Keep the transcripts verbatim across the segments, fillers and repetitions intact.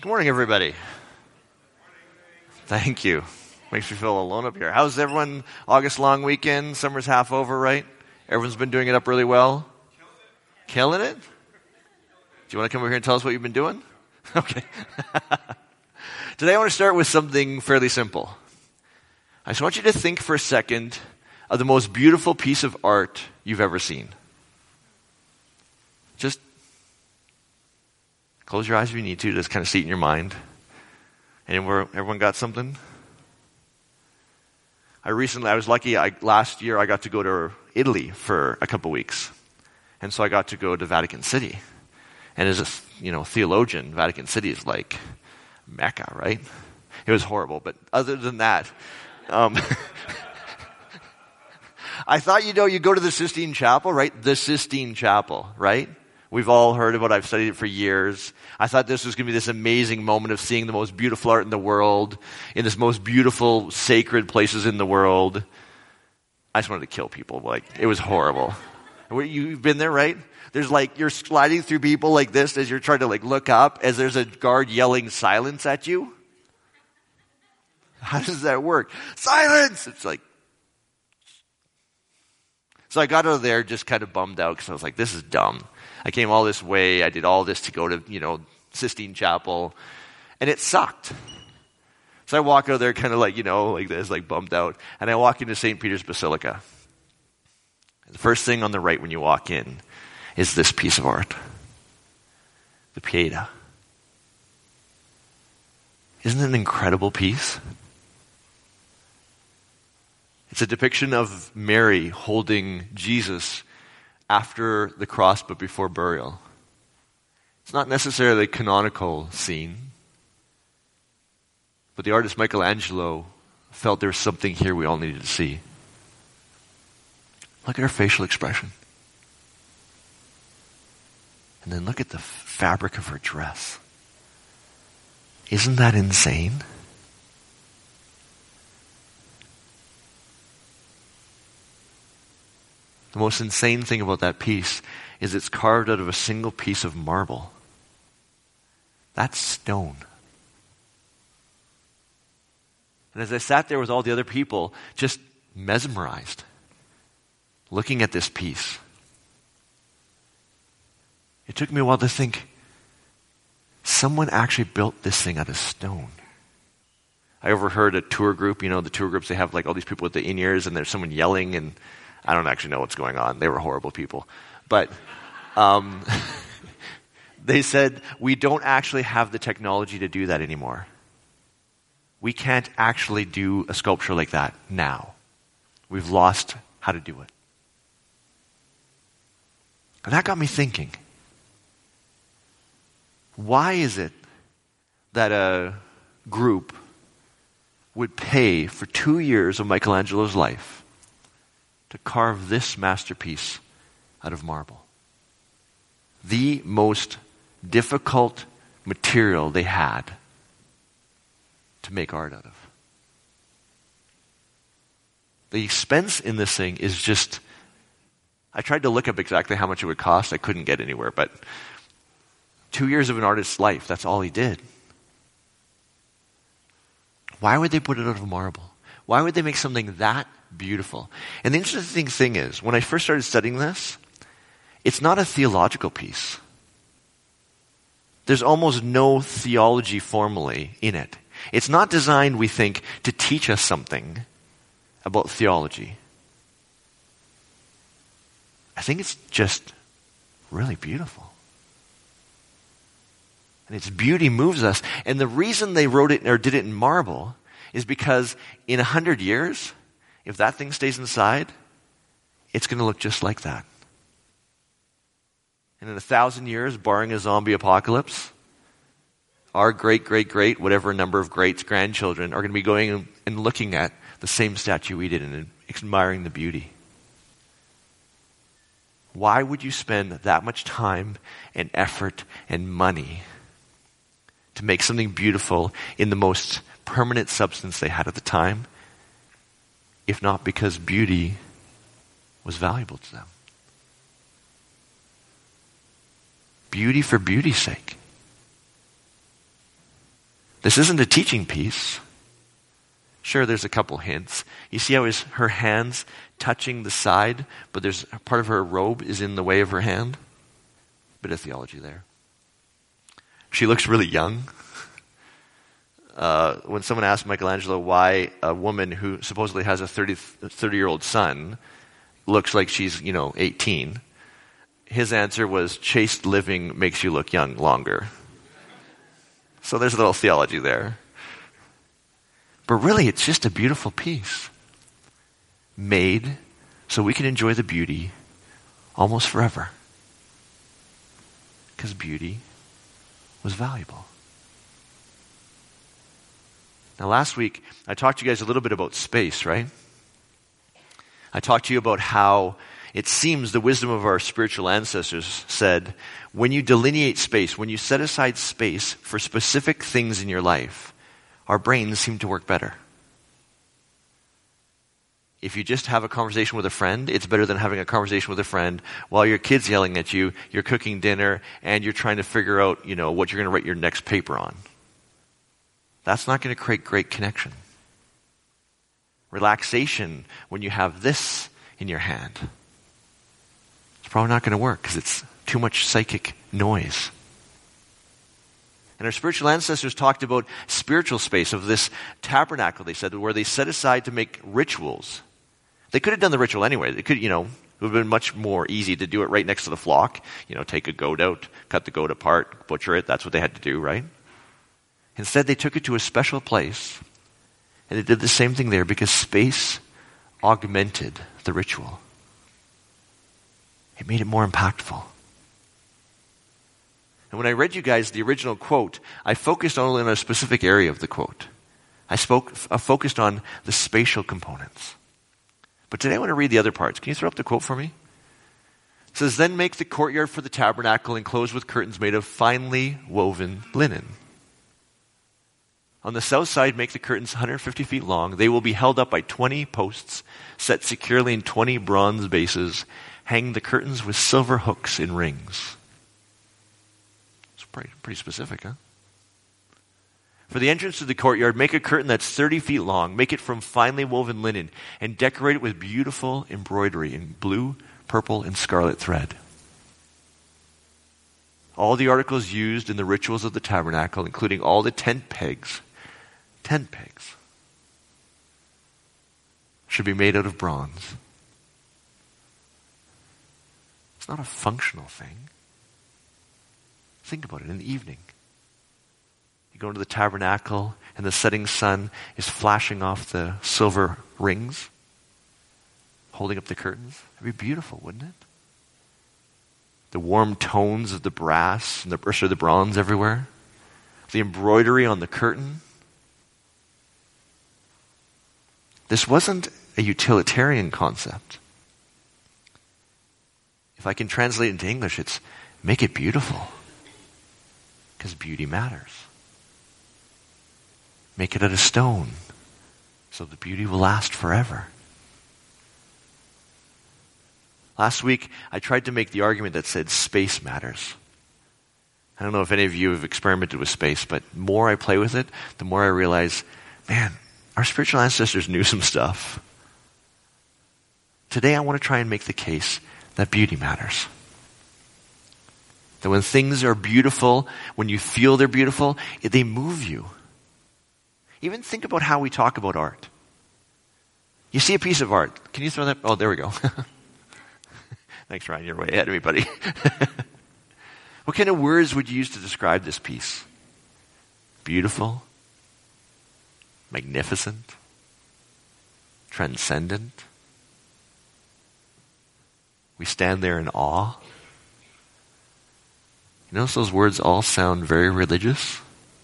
Good morning, everybody. Thank you. Makes me feel alone up here. How's everyone? August long weekend. Summer's half over, right? Everyone's been doing it up really well. Killing it? Do you want to come over here and tell us what you've been doing? Okay. Today I want to start with something fairly simple. I just want you to think for a second of the most beautiful piece of art you've ever seen. Just close your eyes if you need to. Just kind of see it in your mind. And everyone got something? I recently, I was lucky, I, last year I got to go to Italy for a couple weeks. And so I got to go to Vatican City. And as a you know, theologian, Vatican City is like Mecca, right? It was horrible. But other than that, um, I thought, you know, you go to the Sistine Chapel, right? The Sistine Chapel, right? We've all heard about it. I've studied it for years. I thought this was going to be this amazing moment of seeing the most beautiful art in the world, in this most beautiful, sacred places in the world. I just wanted to kill people. Like, it was horrible. You've been there, right? There's like, you're sliding through people like this as you're trying to like look up as there's a guard yelling silence at you. How does that work? Silence! It's like, so I got out of there just kind of bummed out because I was like, this is dumb. I came all this way. I did all this to go to, you know, Sistine Chapel. And it sucked. So I walk out of there kind of like, you know, like this, like bummed out. And I walk into Saint Peter's Basilica. The first thing on the right when you walk in is this piece of art. The Pieta. Isn't it an incredible piece? It's a depiction of Mary holding Jesus after the cross but before burial. It's not necessarily a canonical scene, but the artist Michelangelo felt there was something here we all needed to see. Look at her facial expression. And then look at the fabric of her dress. Isn't that insane? The most insane thing about that piece is it's carved out of a single piece of marble. That's stone. And as I sat there with all the other people, just mesmerized, looking at this piece, it took me a while to think, someone actually built this thing out of stone. I overheard a tour group, you know, the tour groups, they have like all these people with the in-ears and there's someone yelling and I don't actually know what's going on. They were horrible people. But um, they said, we don't actually have the technology to do that anymore. We can't actually do a sculpture like that now. We've lost how to do it. And that got me thinking. Why is it that a group would pay for two years of Michelangelo's life to carve this masterpiece out of marble? The most difficult material they had to make art out of. The expense in this thing is just, I tried to look up exactly how much it would cost. I couldn't get anywhere, but two years of an artist's life, that's all he did. Why would they put it out of marble? Why would they make something that beautiful? And the interesting thing is, when I first started studying this, it's not a theological piece. There's almost no theology formally in it. It's not designed, we think, to teach us something about theology. I think it's just really beautiful. And its beauty moves us. And the reason they wrote it or did it in marble is because in a hundred years, if that thing stays inside, it's going to look just like that. And in a thousand years, barring a zombie apocalypse, our great, great, great, whatever number of greats, grandchildren are going to be going and looking at the same statue we did and admiring the beauty. Why would you spend that much time and effort and money to make something beautiful in the most permanent substance they had at the time, if not because beauty was valuable to them? Beauty for beauty's sake. This isn't a teaching piece. Sure, there's a couple hints. You see how his, her hands touching the side, but there's part of her robe is in the way of her hand? Bit of theology there. She looks really young. Uh, when someone asked Michelangelo why a woman who supposedly has a thirty-year-old son looks like she's, you know, eighteen, his answer was, chaste living makes you look young longer. So there's a little theology there. But really, it's just a beautiful piece. Made so we can enjoy the beauty almost forever. Because beauty was valuable. Now, last week, I talked to you guys a little bit about space, right? I talked to you about how it seems the wisdom of our spiritual ancestors said, when you delineate space, when you set aside space for specific things in your life, our brains seem to work better. If you just have a conversation with a friend, it's better than having a conversation with a friend while your kid's yelling at you, you're cooking dinner, and you're trying to figure out, you know, what you're going to write your next paper on. That's not going to create great connection. Relaxation, when you have this in your hand, it's probably not going to work because it's too much psychic noise. And our spiritual ancestors talked about spiritual space of this tabernacle, they said, where they set aside to make rituals. They could have done the ritual anyway. They could, you know, it would have been much more easy to do it right next to the flock. You know, take a goat out, cut the goat apart, butcher it. That's what they had to do, right? Instead, they took it to a special place, and they did the same thing there because space augmented the ritual. It made it more impactful. And when I read you guys the original quote, I focused only on a specific area of the quote. I spoke, I focused on the spatial components. But today I want to read the other parts. Can you throw up the quote for me? It says, then make the courtyard for the tabernacle enclosed with curtains made of finely woven linen. On the south side, make the curtains one hundred fifty feet long. They will be held up by twenty posts, set securely in twenty bronze bases. Hang the curtains with silver hooks in rings. It's pretty, pretty specific, huh? For the entrance to the courtyard, make a curtain that's thirty feet long. Make it from finely woven linen and decorate it with beautiful embroidery in blue, purple, and scarlet thread. All the articles used in the rituals of the tabernacle, including all the tent pegs, tent pegs, should be made out of bronze. It's not a functional thing. Think about it in the evening. You go into the tabernacle and the setting sun is flashing off the silver rings, holding up the curtains. It'd be beautiful, wouldn't it? The warm tones of the brass and the, or sorry, the bronze everywhere. The embroidery on the curtain. This wasn't a utilitarian concept. If I can translate it into English, it's make it beautiful. Because beauty matters. Make it out of stone so the beauty will last forever. Last week, I tried to make the argument that said space matters. I don't know if any of you have experimented with space, but the more I play with it, the more I realize, man, our spiritual ancestors knew some stuff. Today, I want to try and make the case that beauty matters. That when things are beautiful, when you feel they're beautiful, they move you. Even think about how we talk about art. You see a piece of art. Can you throw that? Oh, there we go. Thanks, Ryan. You're way ahead of me, buddy. What kind of words would you use to describe this piece? Beautiful? Magnificent? Transcendent? We stand there in awe. You notice those words all sound very religious?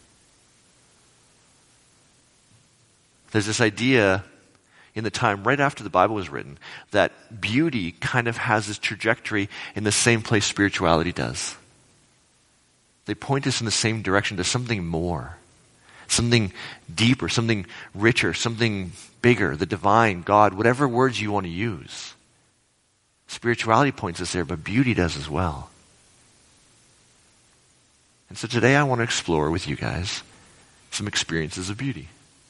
There's this idea in the time right after the Bible was written that beauty kind of has this trajectory in the same place spirituality does. They point us in the same direction to something more, something deeper, something richer, something bigger, the divine, God, whatever words you want to use. Spirituality points us there, but beauty does as well. And so today I want to explore with you guys some experiences of beauty.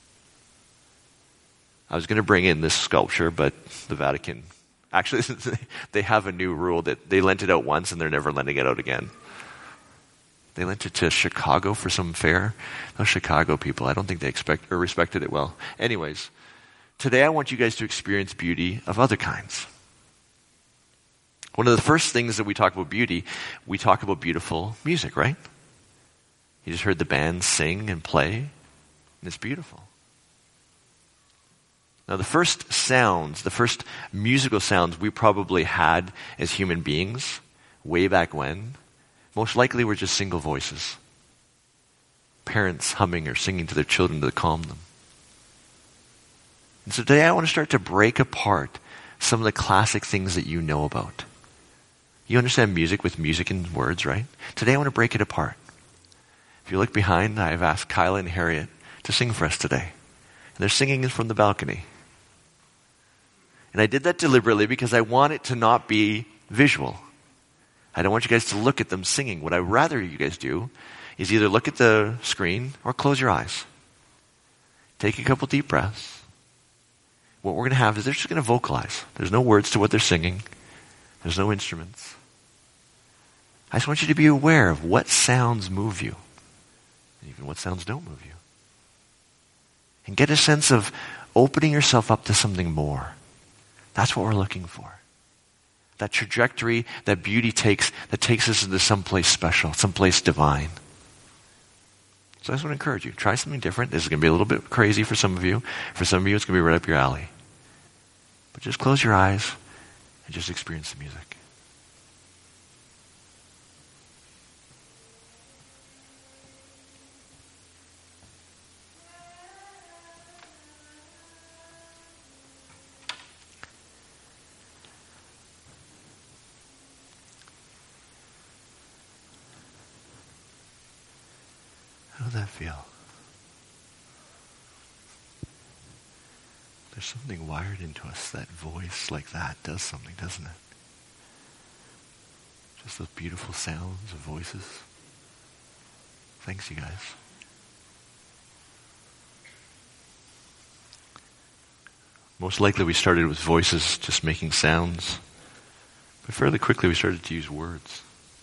I was going to bring in this sculpture, but the Vatican, actually, they have a new rule that they lent it out once and they're never lending it out again. They lent it to Chicago for some fair. Those Chicago people, I don't think they expect or respected it well. Anyways, today I want you guys to experience beauty of other kinds. One of the first things that we talk about beauty, we talk about beautiful music, right? You just heard the band sing and play, and it's beautiful. Now, the first sounds, the first musical sounds we probably had as human beings, way back when, most likely were just single voices. Parents humming or singing to their children to calm them. And so today I want to start to break apart some of the classic things that you know about. You understand music with music and words, right? Today I want to break it apart. If you look behind, I have asked Kyla and Harriet to sing for us today. And they're singing from the balcony. And I did that deliberately because I want it to not be visual. I don't want you guys to look at them singing. What I'd rather you guys do is either look at the screen or close your eyes. Take a couple deep breaths. What we're going to have is they're just going to vocalize. There's no words to what they're singing. There's no instruments. I just want you to be aware of what sounds move you, and even what sounds don't move you. And get a sense of opening yourself up to something more. That's what we're looking for. That trajectory that beauty takes, that takes us into someplace special, someplace divine. So I just want to encourage you, try something different. This is going to be a little bit crazy for some of you. For some of you, it's going to be right up your alley. But just close your eyes and just experience the music. How does that feel? There's something wired into us. That voice like that does something, doesn't it? Just those beautiful sounds of voices. Thanks, you guys. Most likely we started with voices just making sounds, but fairly quickly we started to use words.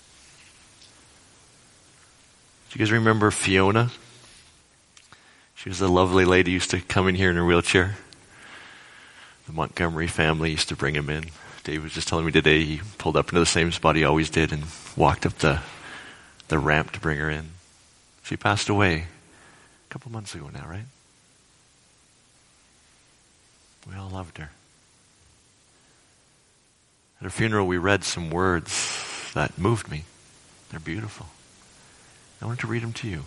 Do you guys remember Fiona? She was a lovely lady who used to come in here in her wheelchair. The Montgomery family used to bring him in. Dave was just telling me today he pulled up into the same spot he always did and walked up the, the ramp to bring her in. She passed away a couple months ago now, right? We all loved her. At her funeral we read some words that moved me. They're beautiful. I want to read them to you.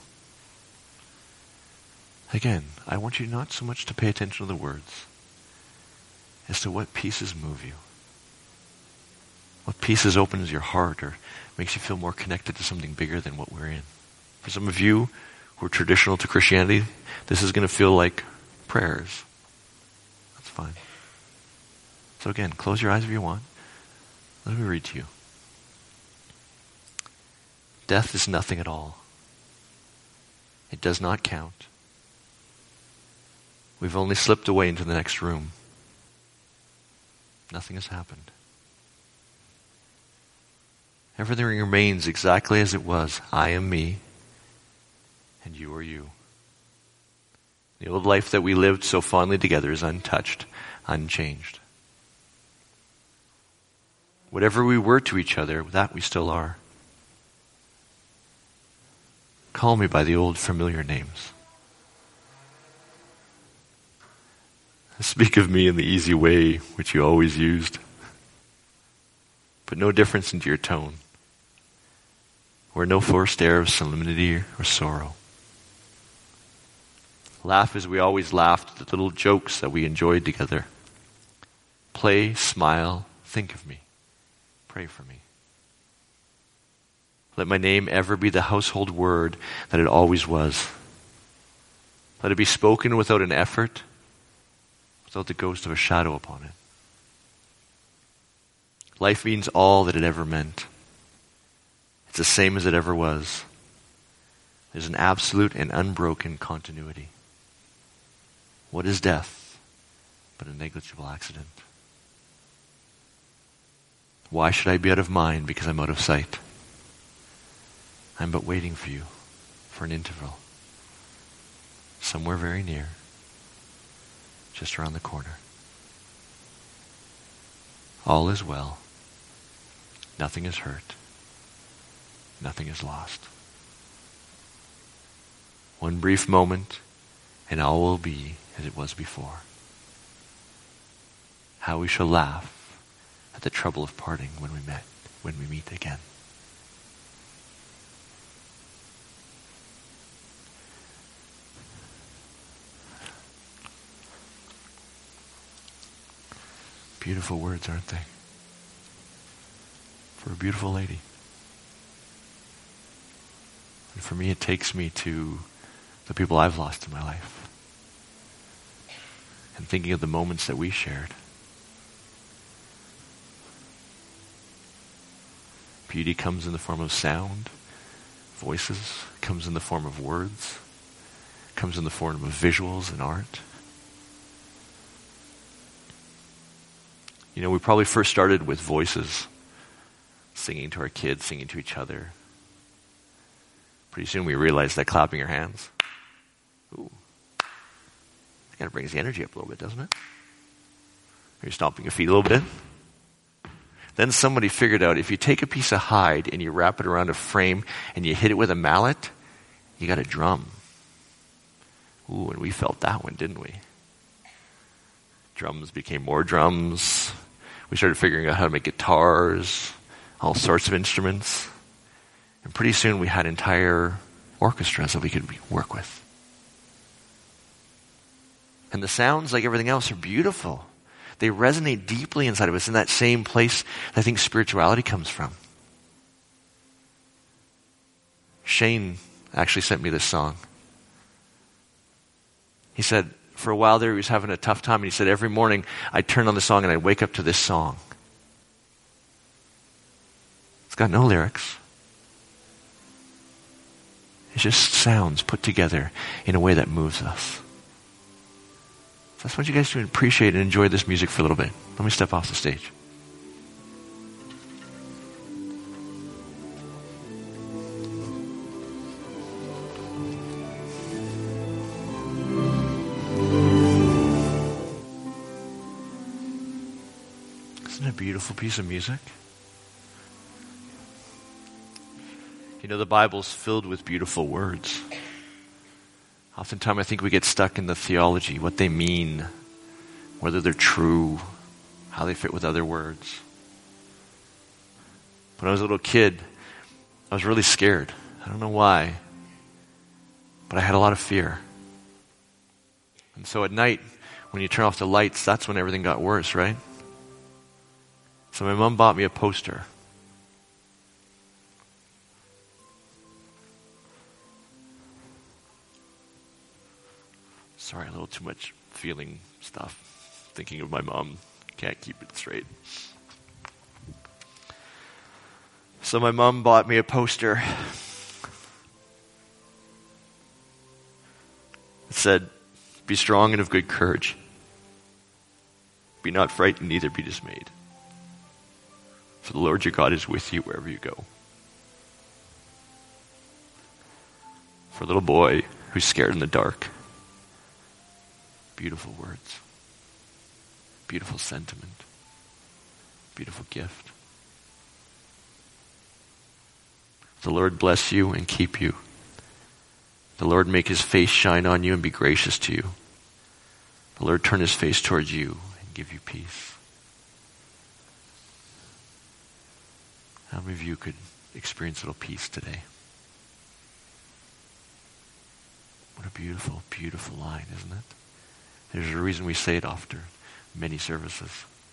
Again, I want you not so much to pay attention to the words as to what pieces move you. What pieces opens your heart or makes you feel more connected to something bigger than what we're in. For some of you who are traditional to Christianity, this is going to feel like prayers. That's fine. So again, close your eyes if you want. Let me read to you. Death is nothing at all. It does not count. We've only slipped away into the next room. Nothing has happened. Everything remains exactly as it was. I am me, and you are you. The old life that we lived so fondly together is untouched, unchanged. Whatever we were to each other, that we still are. Call me by the old familiar names. Speak of me in the easy way which you always used. Put no difference into your tone. Wear no forced air of solemnity or sorrow. Laugh as we always laughed at the little jokes that we enjoyed together. Play, smile, think of me. Pray for me. Let my name ever be the household word that it always was. Let it be spoken without an effort, without the ghost of a shadow upon it. Life means all that it ever meant. It's the same as it ever was. There's an absolute and unbroken continuity. What is death but a negligible accident? Why should I be out of mind because I'm out of sight? I'm but waiting for you for an interval. Somewhere very near, just around the corner. All is well. Nothing is hurt. Nothing is lost. One brief moment, and all will be as it was before. How we shall laugh at the trouble of parting when we met, when we meet again. Beautiful words, aren't they? For a beautiful lady. And for me, it takes me to the people I've lost in my life. And thinking of the moments that we shared. Beauty comes in the form of sound, voices, comes in the form of words, comes in the form of visuals and art. You know, we probably first started with voices, singing to our kids, singing to each other. Pretty soon we realized that clapping your hands, ooh, that kind of brings the energy up a little bit, doesn't it? Or you're stomping your feet a little bit. Then somebody figured out if you take a piece of hide and you wrap it around a frame and you hit it with a mallet, you got a drum. Ooh, and we felt that one, didn't we? Drums became more drums. We started figuring out how to make guitars, all sorts of instruments. And pretty soon we had entire orchestras that we could work with. And the sounds, like everything else, are beautiful. They resonate deeply inside of us in that same place that I think spirituality comes from. Shane actually sent me this song. He said, for a while there he was having a tough time, and he said, every morning I'd turn on the song and I'd wake up to this song. It's got no lyrics. It's just sounds put together in a way that moves us. So I just want you guys to appreciate and enjoy this music for a little bit. Let me step off the stage. Isn't it a beautiful piece of music? You know, the Bible's filled with beautiful words. Oftentimes I think we get stuck in the theology, what they mean, whether they're true, how they fit with other words. When I was a little kid, I was really scared. I don't know why, but I had a lot of fear. And so at night, when you turn off the lights, that's when everything got worse, right? So my mom bought me a poster. Sorry, a little too much feeling stuff. Thinking of my mom. Can't keep it straight. So my mom bought me a poster. It said, be strong and of good courage. Be not frightened, neither be dismayed. For the Lord your God is with you wherever you go. For a little boy who's scared in the dark. Beautiful words. Beautiful sentiment. Beautiful gift. The Lord bless you and keep you. The Lord make his face shine on you and be gracious to you. The Lord turn his face towards you and give you peace. How many of you could experience a little peace today? What a beautiful, beautiful line, isn't it? There's a reason we say it after many services.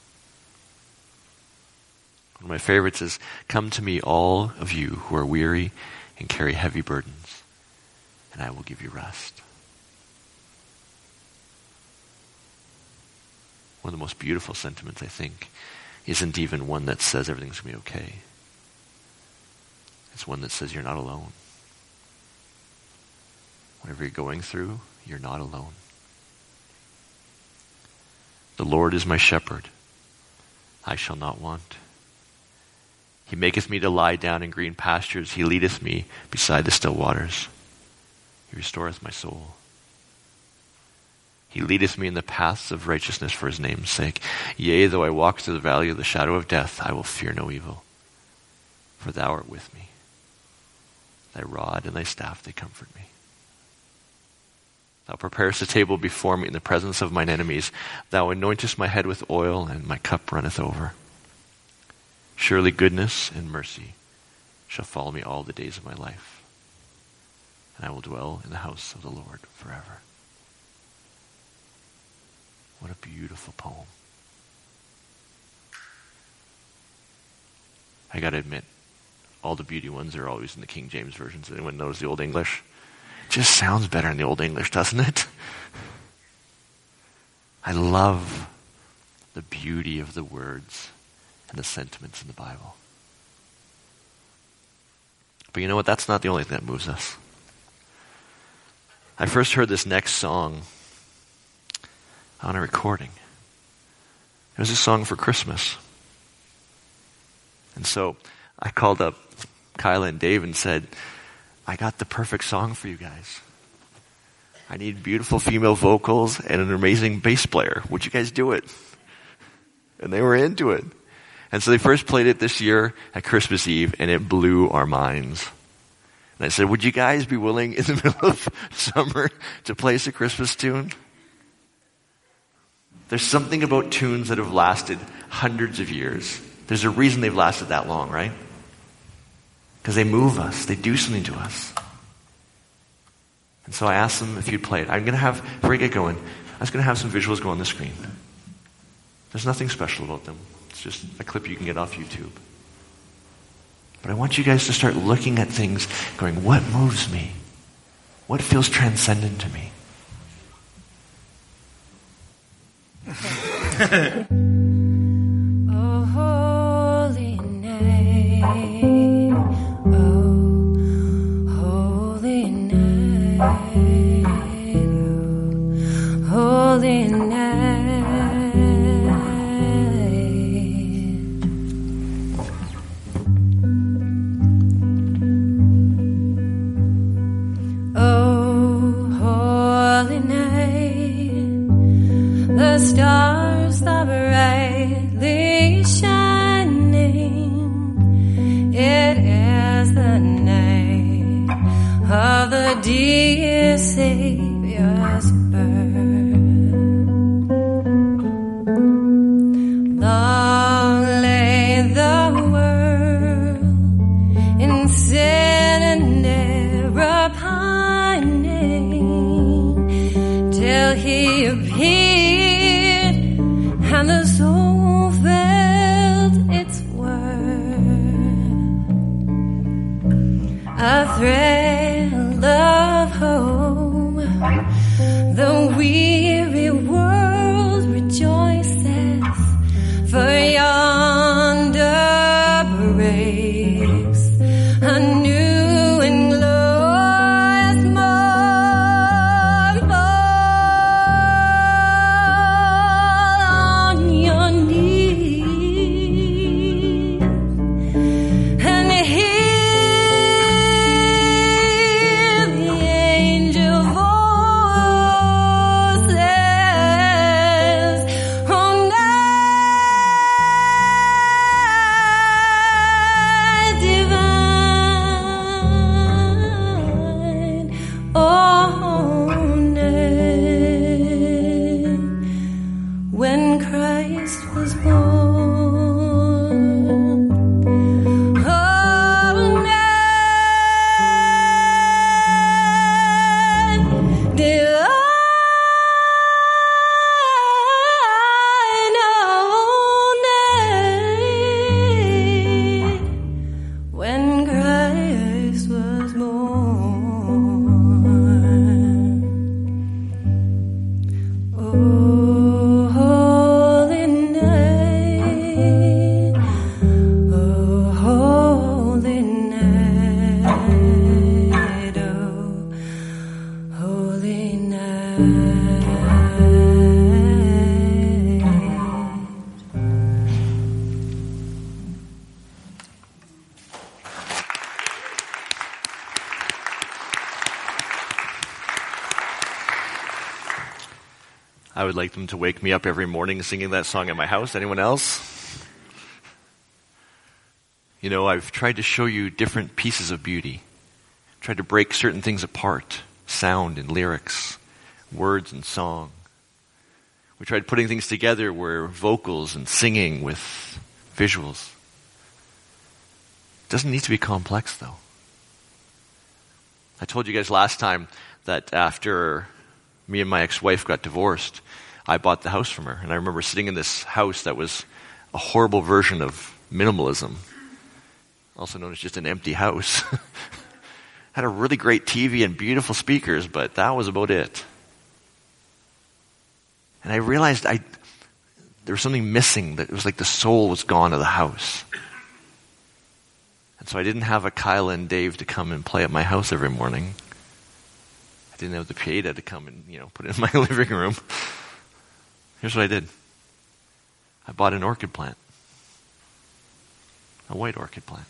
One of my favorites is, come to me all of you who are weary and carry heavy burdens, and I will give you rest. One of the most beautiful sentiments, I think, isn't even one that says everything's going to be okay. It's one that says you're not alone. Whatever you're going through, you're not alone. The Lord is my shepherd. I shall not want. He maketh me to lie down in green pastures. He leadeth me beside the still waters. He restoreth my soul. He leadeth me in the paths of righteousness for his name's sake. Yea, though I walk through the valley of the shadow of death, I will fear no evil. For thou art with me. Thy rod and thy staff, they comfort me. Thou preparest a table before me in the presence of mine enemies. Thou anointest my head with oil, and my cup runneth over. Surely goodness and mercy shall follow me all the days of my life, and I will dwell in the house of the Lord forever. What a beautiful poem. I gotta admit, all the beauty ones are always in the King James versions. Anyone knows the Old English? It just sounds better in the Old English, doesn't it? I love the beauty of the words and the sentiments in the Bible. But you know what? That's not the only thing that moves us. I first heard this next song on a recording. It was a song for Christmas. And so I called up Kyla and Dave and said, I got the perfect song for you guys. I need beautiful female vocals and an amazing bass player. Would you guys do it? And they were into it. And so they first played it this year at Christmas Eve, and it blew our minds. And I said, would you guys be willing in the middle of summer to play us a Christmas tune? There's something about tunes that have lasted hundreds of years. There's a reason they've lasted that long, right? Because they move us. They do something to us. And so I asked them if you'd play it. I'm going to have, before we get going, I was going to have some visuals go on the screen. There's nothing special about them. It's just a clip you can get off YouTube. But I want you guys to start looking at things, going, what moves me? What feels transcendent to me? Oh, holy name. Oh, holy name. Oh, holy name. Oh, holy name. The stars are brightly shining. It is the name of the dear Savior's birth. Long lay the world in sin and error pining, till he appeared and the soul felt its worth. A thrill of hope, the weary world rejoices, for yonder breaks a new and glorious morn. Fall on your knees and hear I would like them to wake me up every morning singing that song at my house. Anyone else? You know, I've tried to show you different pieces of beauty. Tried to break certain things apart. Sound and lyrics, words and song. We tried putting things together where vocals and singing with visuals. It doesn't need to be complex, though. I told you guys last time that after me and my ex-wife got divorced, I bought the house from her. And I remember sitting in this house that was a horrible version of minimalism, also known as just an empty house. Had a really great T V and beautiful speakers, but that was about it. And I realized I there was something missing, that it was like the soul was gone of the house. And so I didn't have a Kyle and Dave to come and play at my house every morning. I didn't have the Pieta to come and, you know, put it in my living room. Here's what I did. I bought an orchid plant. A white orchid plant.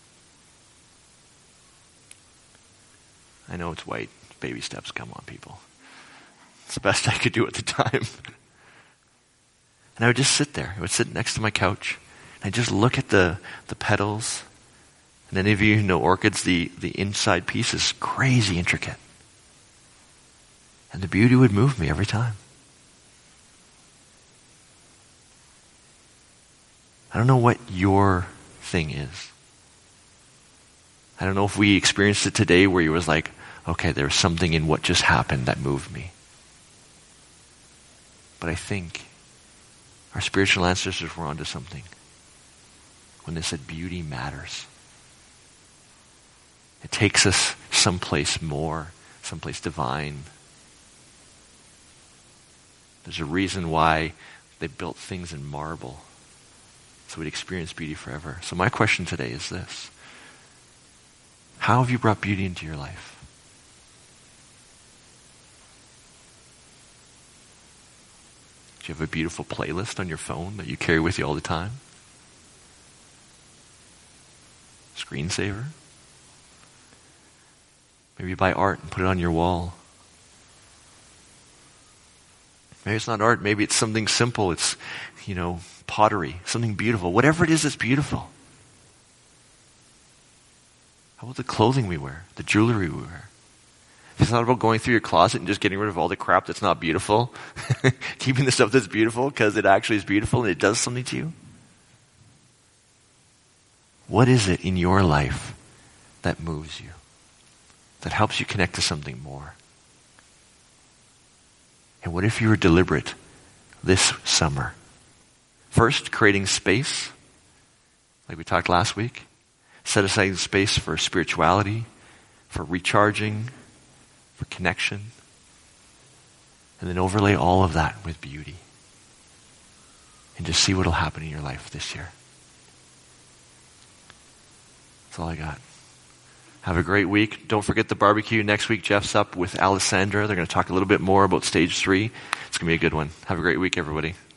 I know it's white. Baby steps, come on, people. It's the best I could do at the time. And I would just sit there. I would sit next to my couch. And I'd just look at the, the petals. And any of you who know orchids, the, the inside piece is crazy intricate. And the beauty would move me every time. I don't know what your thing is. I don't know if we experienced it today where you was like, okay, there's something in what just happened that moved me. But I think our spiritual ancestors were onto something when they said beauty matters. It takes us someplace more, someplace divine. There's a reason why they built things in marble, so we'd experience beauty forever. So my question today is this. How have you brought beauty into your life? Do you have a beautiful playlist on your phone that you carry with you all the time? Screensaver? Maybe you buy art and put it on your wall. Maybe it's not art. Maybe it's something simple. It's, you know, pottery, something beautiful. Whatever it is that's beautiful. How about the clothing we wear, the jewelry we wear? If it's not about going through your closet and just getting rid of all the crap that's not beautiful, keeping the stuff that's beautiful because it actually is beautiful and it does something to you. What is it in your life that moves you, that helps you connect to something more? And what if you were deliberate this summer? First, creating space, like we talked last week. Set aside space for spirituality, for recharging, for connection. And then overlay all of that with beauty. And just see what will happen in your life this year. That's all I got. Have a great week. Don't forget the barbecue next week. Jeff's up with Alessandra. They're going to talk a little bit more about stage three. It's going to be a good one. Have a great week, everybody.